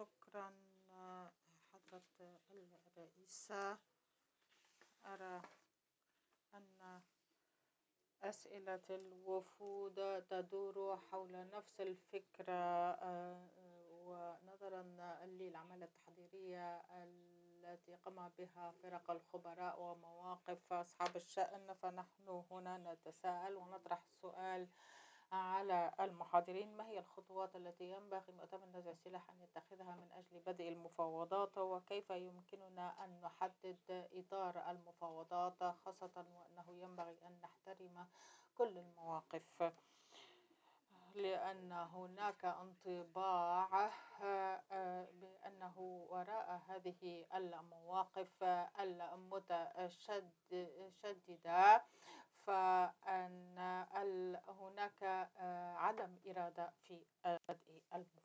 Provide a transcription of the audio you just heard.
شكرا حضرة الرئيسة. أرى أن أسئلة الوفود تدور حول نفس الفكرة، ونظرا للعمل التحضيرية التي قام بها فرق الخبراء ومواقف أصحاب الشأن، فنحن هنا نتساءل ونطرح السؤال على المحاضرين: ما هي الخطوات التي ينبغي مؤتمر نزع السلاح أن يتخذها من أجل بدء المفاوضات، وكيف يمكننا أن نحدد إطار المفاوضات، خاصة وأنه ينبغي أن نحترم كل المواقف، لأن هناك انطباع بأنه وراء هذه المواقف المتشددة فأن هناك عدم إرادة في بدء المفاوضات.